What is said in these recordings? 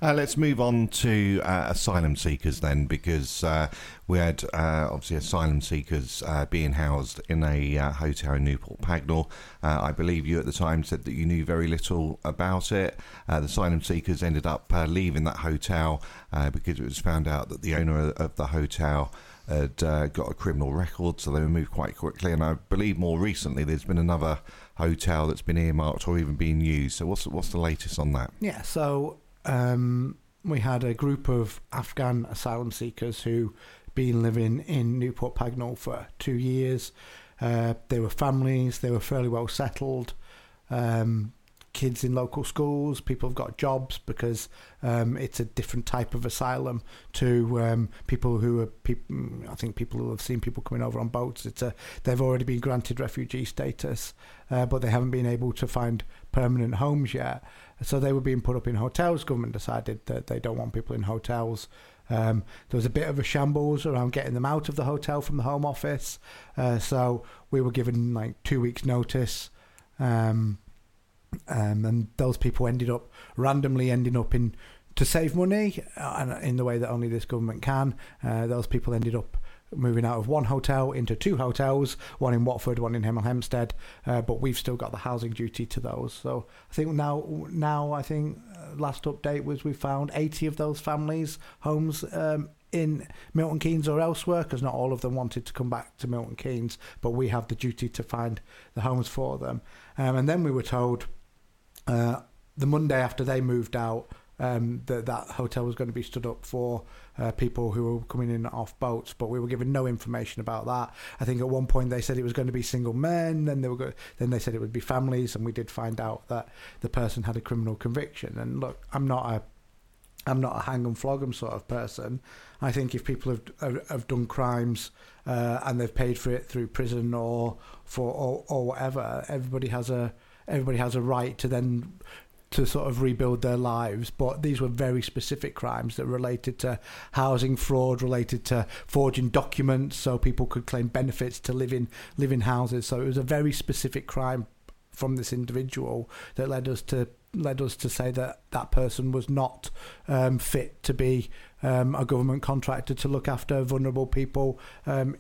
Let's move on to asylum seekers then, because we had obviously asylum seekers being housed in a hotel in Newport Pagnell. I believe you at the time said that you knew very little about it. The asylum seekers ended up leaving that hotel because it was found out that the owner of the hotel had got a criminal record, so they were moved quite quickly. And I believe more recently there's been another hotel that's been earmarked or even being used. So what's the latest on that? Yeah, so we had a group of Afghan asylum seekers who been living in Newport Pagnell for 2 years. They were families, they were fairly well settled, kids in local schools, people have got jobs because it's a different type of asylum to people who are I think people who have seen people coming over on boats. They've already been granted refugee status, but they haven't been able to find permanent homes yet. So they were being put up in hotels. Government decided that they don't want people in hotels. There was a bit of a shambles around getting them out of the hotel from the Home Office. So we were given like 2 weeks notice. And those people randomly ending up in, to save money, and in the way that only this government can, those people ended up moving out of one hotel into 2 hotels, one in Watford, one in Hemel Hempstead, but we've still got the housing duty to those. So I think now I think last update was we found 80 of those families homes in Milton Keynes or elsewhere, because not all of them wanted to come back to Milton Keynes, but we have the duty to find the homes for them. And then we were told the Monday after they moved out, that hotel was going to be stood up for people who were coming in off boats, but we were given no information about that. I think at one point they said it was going to be single men, then they said it would be families, and we did find out that the person had a criminal conviction. And look, I'm not a hang 'em flog 'em sort of person. I think if people have done crimes and they've paid for it through prison or whatever, everybody has a right to then to sort of rebuild their lives. But these were very specific crimes that related to housing fraud, related to forging documents so people could claim benefits to live in houses. So it was a very specific crime from this individual that led us to say that person was not fit to be a government contractor to look after vulnerable people running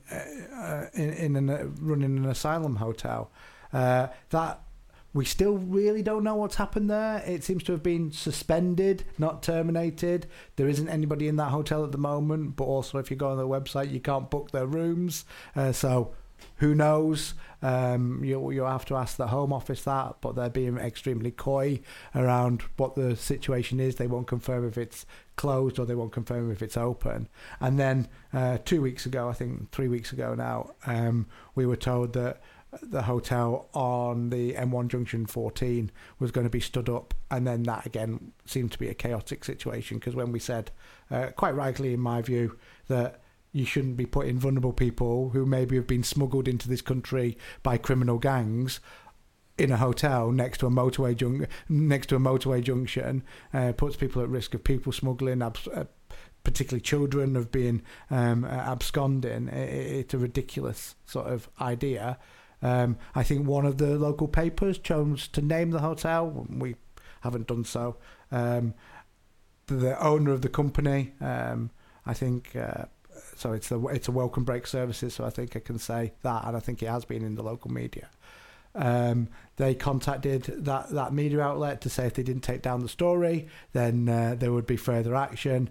an asylum hotel. That we still really don't know what's happened there. It seems to have been suspended, not terminated. There isn't anybody in that hotel at the moment, but also if you go on their website, you can't book their rooms. So who knows? You'll have to ask the Home Office that, but they're being extremely coy around what the situation is. They won't confirm if it's closed or they won't confirm if it's open. And then 2 weeks ago, I think 3 weeks ago now, we were told that the hotel on the M1 Junction 14 was going to be stood up, and then that again seemed to be a chaotic situation, because when we said, quite rightly in my view, that you shouldn't be putting vulnerable people who maybe have been smuggled into this country by criminal gangs in a hotel next to a motorway junction, puts people at risk of people smuggling, particularly children, of being absconding. It's a ridiculous sort of idea. I think one of the local papers chose to name the hotel. We haven't done so. The owner of the company, I think, so it's a Welcome Break Services, so I think I can say that, and I think it has been in the local media. They contacted that media outlet to say if they didn't take down the story, then there would be further action.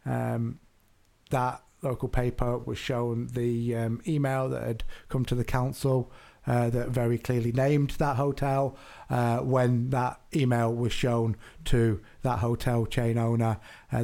That local paper was shown the email that had come to the council that very clearly named that hotel. When that email was shown to that hotel chain owner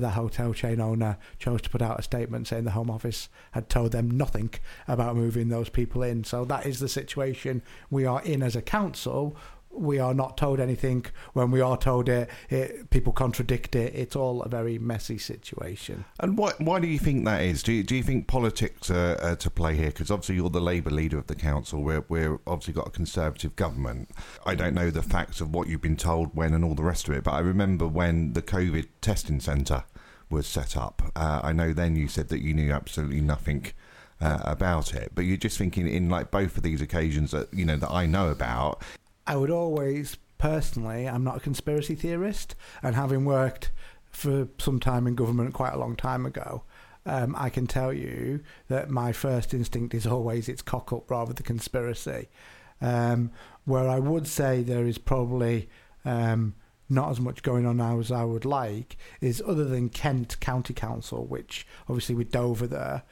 chose to put out a statement saying the Home Office had told them nothing about moving those people in. So that is the situation we are in as a council. We are not told anything. When we are told it, people contradict it. It's all a very messy situation. And why do you think that is? Do you think politics are to play here? Because obviously you're the Labour leader of the council. We're obviously got a Conservative government. I don't know the facts of what you've been told when and all the rest of it, but I remember when the COVID testing centre was set up. I know then you said that you knew absolutely nothing about it, but you're just thinking in like both of these occasions that that I know about. I would always, personally, I'm not a conspiracy theorist, and having worked for some time in government, quite a long time ago, I can tell you that my first instinct is always it's cock up rather than conspiracy. Where I would say there is probably not as much going on now as I would like is, other than Kent County Council, which obviously with Dover there,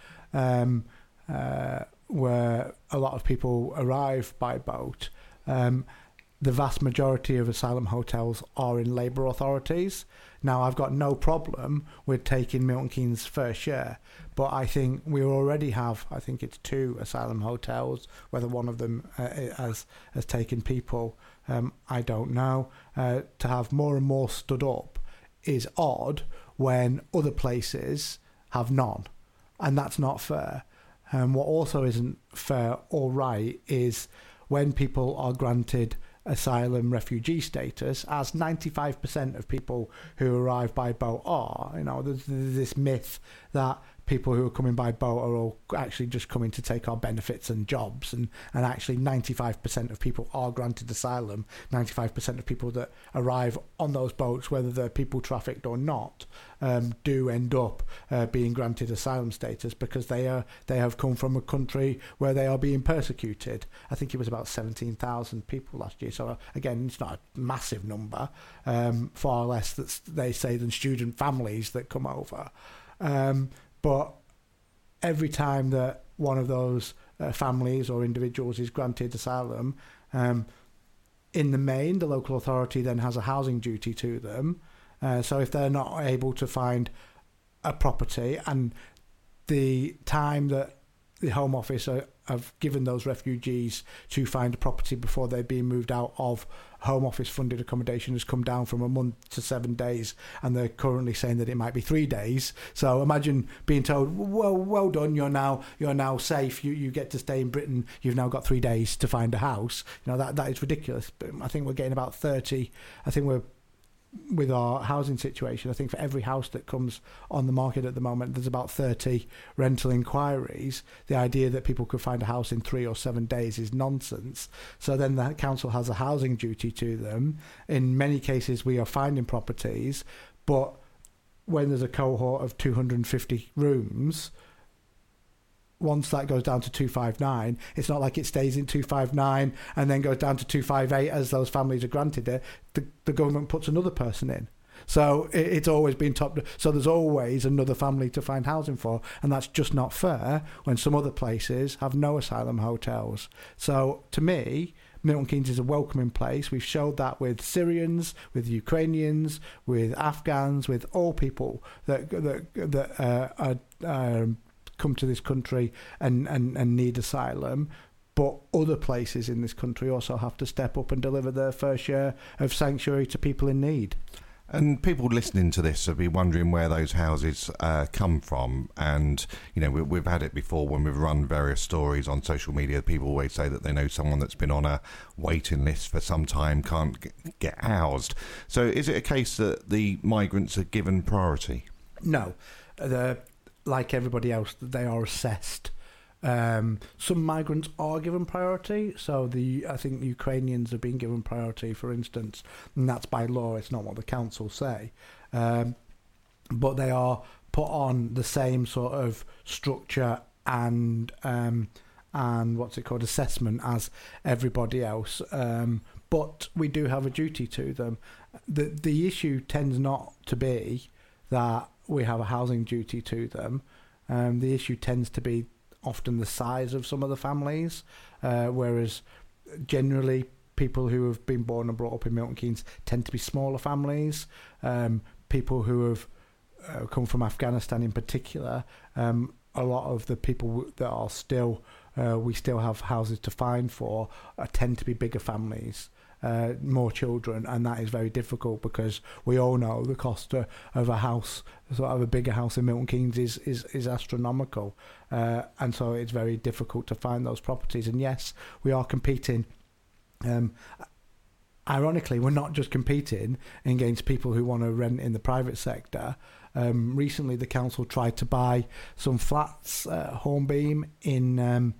where a lot of people arrive by boat, the vast majority of asylum hotels are in Labour authorities. Now, I've got no problem with taking Milton Keynes' fair share, but I think we already have, I think it's 2 asylum hotels. Whether one of them has taken people, I don't know. To have more and more stood up is odd when other places have none, and that's not fair. What also isn't fair or right is when people are granted asylum refugee status, as 95% of people who arrive by boat are. There's this myth that people who are coming by boat are all actually just coming to take our benefits and jobs, and actually 95% of people are granted asylum. 95% of people that arrive on those boats, whether they're people trafficked or not, do end up being granted asylum status because they have come from a country where they are being persecuted. I think it was about 17,000 people last year, so again, it's not a massive number, far less that they say than student families that come over. But every time that one of those families or individuals is granted asylum, in the main, the local authority then has a housing duty to them. So if they're not able to find a property, and the time that the Home Office have given those refugees to find a property before they're being moved out of Home Office funded accommodation has come down from a month to 7 days, and they're currently saying that it might be 3 days. So imagine being told, well done, you're now safe, you get to stay in Britain, you've now got 3 days to find a house. That is ridiculous. But I think we're getting about 30. I think we're, with our housing situation, I think for every house that comes on the market at the moment, there's about 30 rental inquiries. The idea that people could find a house in 3 or 7 days is nonsense. So then the council has a housing duty to them. In many cases, we are finding properties, but when there's a cohort of 250 rooms, once that goes down to 259, it's not like it stays in 259 and then goes down to 258 as those families are granted it. The government puts another person in. So it's always been topped. So there's always another family to find housing for, and that's just not fair when some other places have no asylum hotels. So to me, Milton Keynes is a welcoming place. We've showed that with Syrians, with Ukrainians, with Afghans, with all people that are come to this country and need asylum. But other places in this country also have to step up and deliver their fair share of sanctuary to people in need. And people listening to this will be wondering where those houses come from. And, we've had it before when we've run various stories on social media. People always say that they know someone that's been on a waiting list for some time, can't get housed. So is it a case that the migrants are given priority? No. Like everybody else, they are assessed. Some migrants are given priority. So I think Ukrainians have been given priority, for instance, and that's by law. It's not what the council say, but they are put on the same sort of structure and assessment as everybody else. But we do have a duty to them. The issue tends not to be that we have a housing duty to them. The issue tends to be often the size of some of the families, whereas generally people who have been born and brought up in Milton Keynes tend to be smaller families. People who have come from Afghanistan in particular, a lot of the people that are still we still have houses to find for tend to be bigger families. More children, and that is very difficult because we all know the cost of a house, sort of a bigger house in Milton Keynes is astronomical, and so it's very difficult to find those properties. And yes, we are competing. Ironically, we're not just competing against people who want to rent in the private sector. Recently, the council tried to buy some flats at Hornbeam in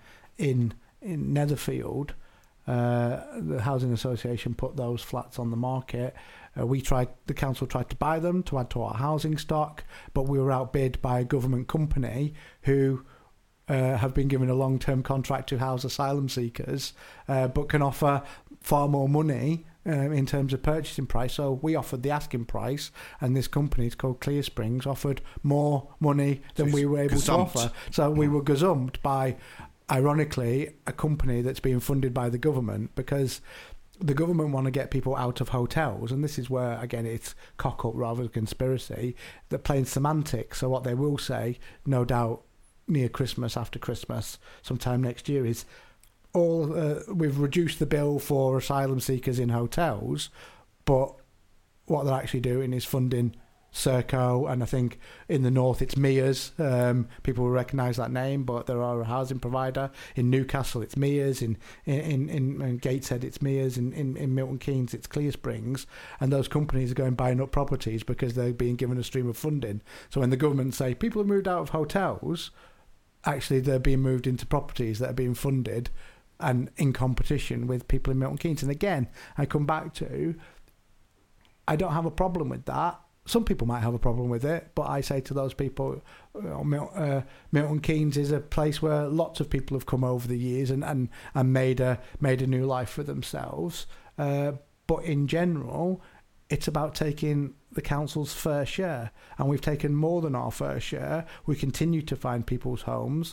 Netherfield. The Housing Association put those flats on the market The council tried to buy them to add to our housing stock, but we were outbid by a government company who have been given a long-term contract to house asylum seekers, but can offer far more money in terms of purchasing price. So we offered the asking price, and this company, it's called Clear Springs, offered more money than we were able to offer. So we were gazumped by, ironically, a company that's being funded by the government, because the government want to get people out of hotels, and this is where, again, it's cock-up rather than conspiracy. They're playing semantics. So what they will say, no doubt, near Christmas, after Christmas, sometime next year, is we've reduced the bill for asylum seekers in hotels, but what they're actually doing is funding Serco, and I think in the north it's Mears. People will recognise that name, but there are a housing provider in Newcastle. It's Mears. In Gateshead it's Mears. In Milton Keynes it's Clear Springs, and those companies are going buying up properties because they're being given a stream of funding. So when the government say people have moved out of hotels, actually they're being moved into properties that are being funded and in competition with people in Milton Keynes. And again, I come back to, I don't have a problem with that. Some people might have a problem with it, but I say to those people, Milton Keynes is a place where lots of people have come over the years and made a new life for themselves. But in general, it's about taking the council's fair share, and we've taken more than our fair share. We continue to find people homes,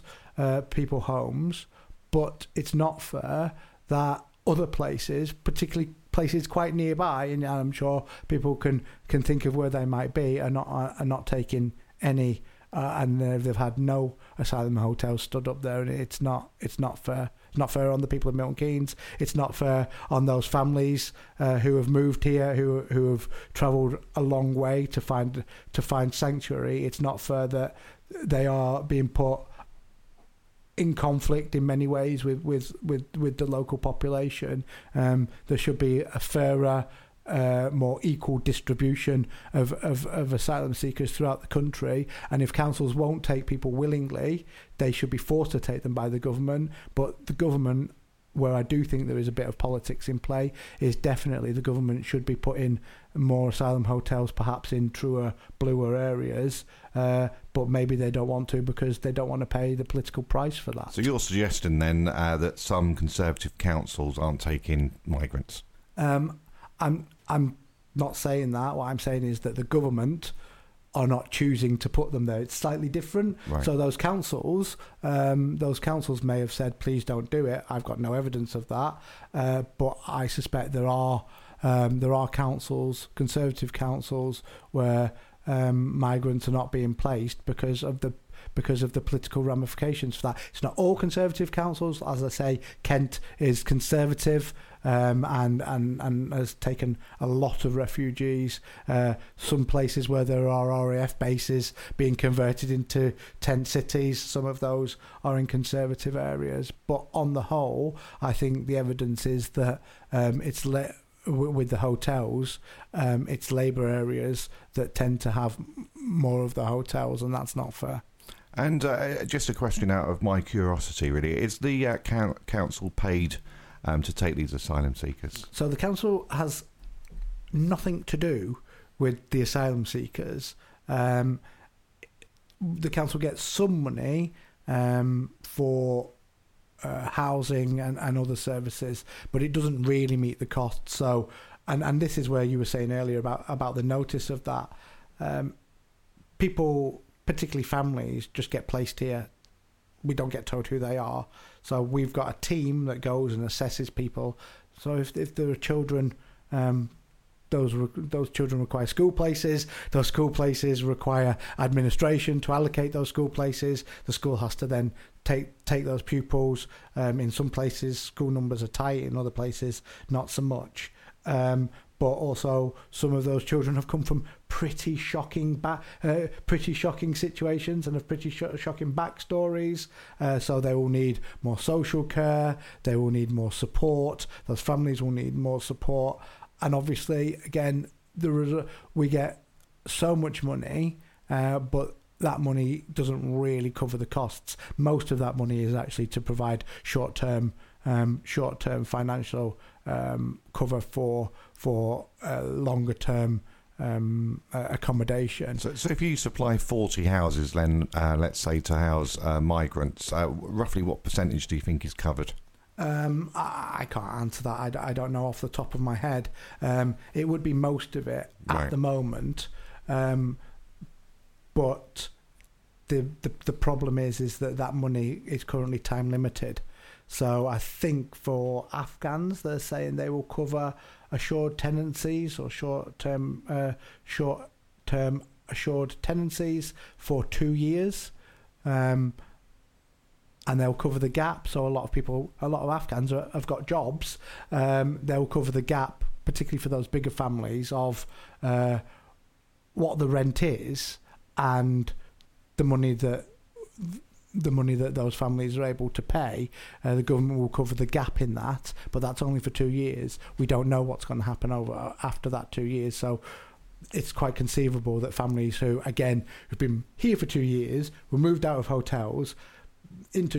but it's not fair that other places, particularly places quite nearby, and I'm sure people can think of where they might be, are not taking any, and they've had no asylum hotels stood up there, and it's not fair. It's not fair on the people of Milton Keynes. It's not fair on those families who have moved here, who have travelled a long way to find sanctuary. It's not fair that they are being put in conflict in many ways with the local population. There should be a fairer, more equal distribution of asylum seekers throughout the country, and if councils won't take people willingly, they should be forced to take them by the government. But the government, where I do think there is a bit of politics in play, is definitely the government should be putting more asylum hotels perhaps in truer, bluer areas, but maybe they don't want to because they don't want to pay the political price for that. So you're suggesting then that some Conservative councils aren't taking migrants? I'm not saying that. What I'm saying is that the government are not choosing to put them there. It's slightly different. Right. So those councils may have said, please don't do it. I've got no evidence of that. But I suspect there are councils, Conservative councils, where migrants are not being placed because of the political ramifications for that. It's not all Conservative councils. As I say, Kent is Conservative, and has taken a lot of refugees. Some places where there are RAF bases being converted into tent cities, some of those are in Conservative areas. But on the whole, I think the evidence is that with the hotels, it's Labour areas that tend to have more of the hotels, and that's not fair. And just a question out of my curiosity, really, is the council paid to take these asylum seekers? So the council has nothing to do with the asylum seekers. The council gets some money for housing and other services, but it doesn't really meet the cost. So, and this is where you were saying earlier about the notice of that. People, particularly families, just get placed here. We don't get told who they are. So we've got a team that goes and assesses people. So if there are children, those children require school places. Those school places require administration to allocate those school places. The school has to then take those pupils. In some places, school numbers are tight. In other places, not so much. But also, some of those children have come from pretty shocking situations and have pretty shocking backstories. So they will need more social care. They will need more support. Those families will need more support. And obviously, again, we get so much money, but that money doesn't really cover the costs. Most of that money is actually to provide short-term short-term financial cover for longer term accommodation. So if you supply 40 houses, then let's say to house migrants, roughly what percentage do you think is covered? I can't answer that. I don't know off the top of my head. It would be most of it at the moment, but the problem is that money is currently time limited. So I think for Afghans, they're saying they will cover assured tenancies or short-term assured tenancies for 2 years, and they'll cover the gap. So a lot of Afghans have got jobs. They'll cover the gap, particularly for those bigger families, of what the rent is and the money that those families are able to pay. The government will cover the gap in that, but that's only for 2 years. We don't know what's going to happen after that 2 years. So it's quite conceivable that families who've been here for 2 years, were moved out of hotels into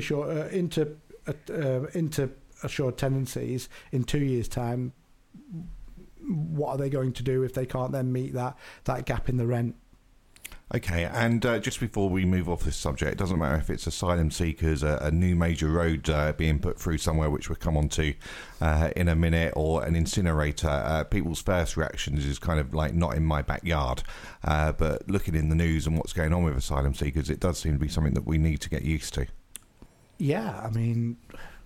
assured tenancies in 2 years' time. What are they going to do if they can't then meet that gap in the rent? Okay, and just before we move off this subject, it doesn't matter if it's asylum seekers, a new major road being put through somewhere, which we'll come on to in a minute, or an incinerator. People's first reactions is kind of like, not in my backyard. But looking in the news and what's going on with asylum seekers, it does seem to be something that we need to get used to. Yeah, I mean,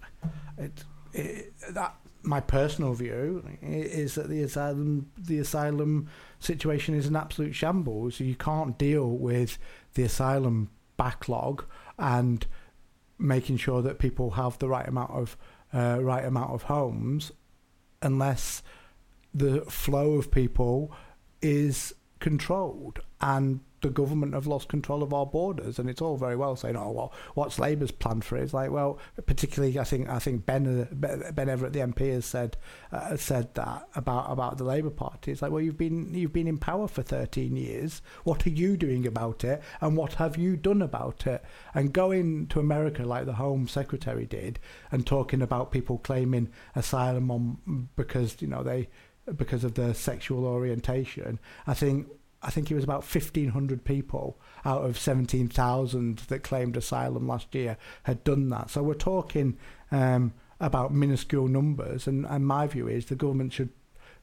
that my personal view is that the asylum situation is an absolute shambles. You can't deal with the asylum backlog and making sure that people have the right amount of homes unless the flow of people is controlled. And the government have lost control of our borders, and it's all very well saying, "Oh, well, what's Labour's plan for it?" It's like, well, particularly I think Ben Everett, the MP, has said that about the Labour Party. It's like, well, you've been in power for 13 years. What are you doing about it, and what have you done about it? And going to America like the Home Secretary did, and talking about people claiming asylum because of their sexual orientation. I think it was about 1,500 people out of 17,000 that claimed asylum last year had done that. So we're talking about minuscule numbers, and my view is the government should.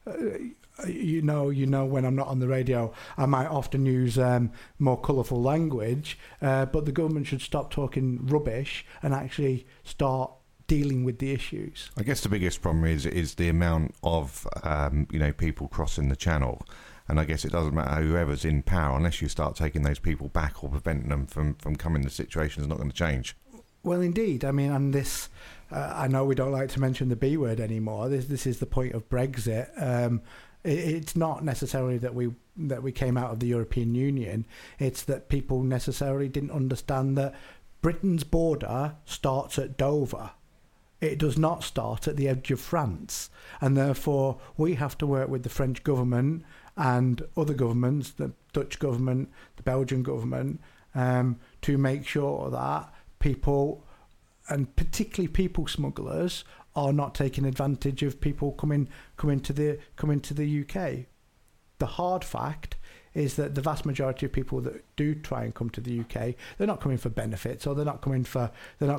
You know, when I'm not on the radio, I might often use more colourful language, but the government should stop talking rubbish and actually start dealing with the issues. I guess the biggest problem is the amount of people crossing the channel. And I guess it doesn't matter whoever's in power, unless you start taking those people back or preventing them from coming, the situation is not going to change. Well, indeed. I mean, and this, I know we don't like to mention the B word anymore. This is the point of Brexit. It's not necessarily that we came out of the European Union. It's that people necessarily didn't understand that Britain's border starts at Dover. It does not start at the edge of France. And therefore, we have to work with the French government and other governments, the Dutch government, the Belgian government, to make sure that people, and particularly people smugglers, are not taking advantage of people coming to the UK. The hard fact is that the vast majority of people that do try and come to the UK, they're not coming for benefits, or they're not coming for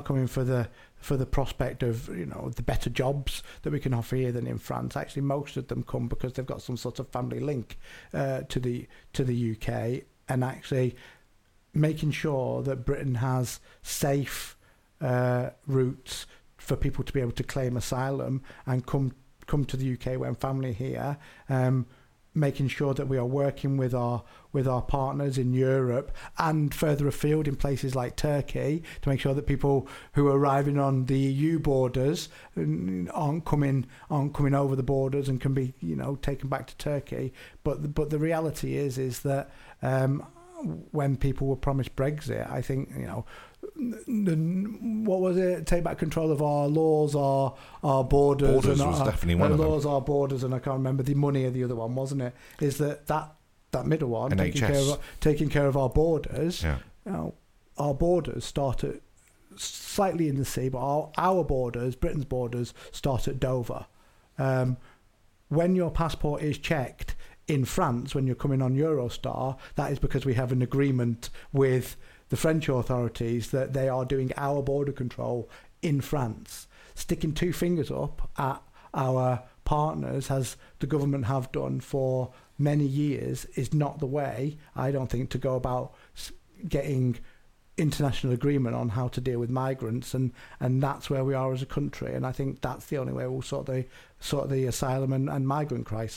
the prospect of the better jobs that we can offer here than in France. Actually, most of them come because they've got some sort of family link to the UK, and actually making sure that Britain has safe routes for people to be able to claim asylum and come to the UK when family here. Making sure that we are working with our partners in Europe and further afield in places like Turkey to make sure that people who are arriving on the EU borders aren't coming over the borders and can be taken back to Turkey. But the reality is that when people were promised Brexit, I think what was it? Take back control of our laws, our borders. Borders was definitely one of them. Laws, our borders, and I can't remember the money of the other one, wasn't it? Is that middle one, NHS. taking care of our borders? Yeah. Our borders start slightly in the sea, but our borders, Britain's borders, start at Dover. When your passport is checked in France, when you're coming on Eurostar, that is because we have an agreement with the French authorities that they are doing our border control in France. Sticking two fingers up at our partners, as the government have done for many years, is not the way, I don't think, to go about getting international agreement on how to deal with migrants, and that's where we are as a country. And I think that's the only way we'll sort the asylum and migrant crisis.